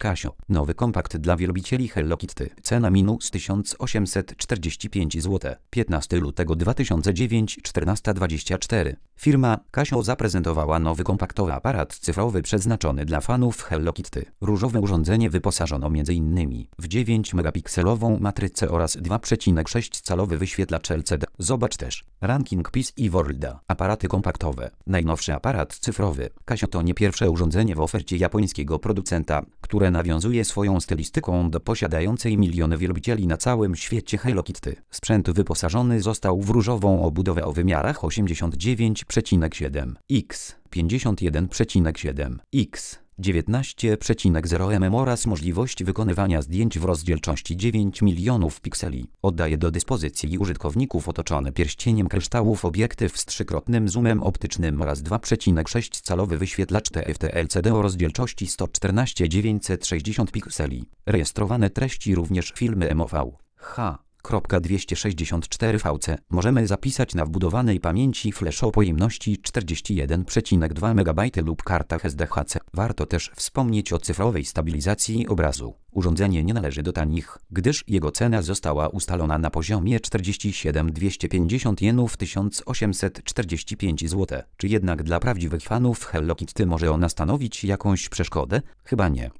Casio. Nowy kompakt dla wielbicieli Hello Kitty. Cena minus 1845 zł. 15 lutego 2009, 14:24. Firma Casio zaprezentowała nowy kompaktowy aparat cyfrowy przeznaczony dla fanów Hello Kitty. Różowe urządzenie wyposażono m.in. w 9-megapikselową matrycę oraz 2,6-calowy wyświetlacz LCD. Zobacz też ranking Peace i Worlda. Aparaty kompaktowe. Najnowszy aparat cyfrowy. Casio to nie pierwsze urządzenie w ofercie japońskiego producenta, które nawiązuje swoją stylistyką do posiadającej miliony wielbicieli na całym świecie Hello Kitty. Sprzęt wyposażony został w różową obudowę o wymiarach 89,7 x 51,7 x 19,0 mm oraz możliwość wykonywania zdjęć w rozdzielczości 9 milionów pikseli. Oddaje do dyspozycji użytkowników otoczony pierścieniem kryształów obiektyw z trzykrotnym zoomem optycznym oraz 2,6-calowy wyświetlacz TFT LCD o rozdzielczości 114,960 pikseli. Rejestrowane treści również filmy MOV. 264 VC możemy zapisać na wbudowanej pamięci flash o pojemności 41,2 MB lub kartach SDHC. Warto też wspomnieć o cyfrowej stabilizacji obrazu. Urządzenie nie należy do tanich, gdyż jego cena została ustalona na poziomie 47,250 jenów 1845 zł. Czy jednak dla prawdziwych fanów Hello Kitty może ona stanowić jakąś przeszkodę? Chyba nie.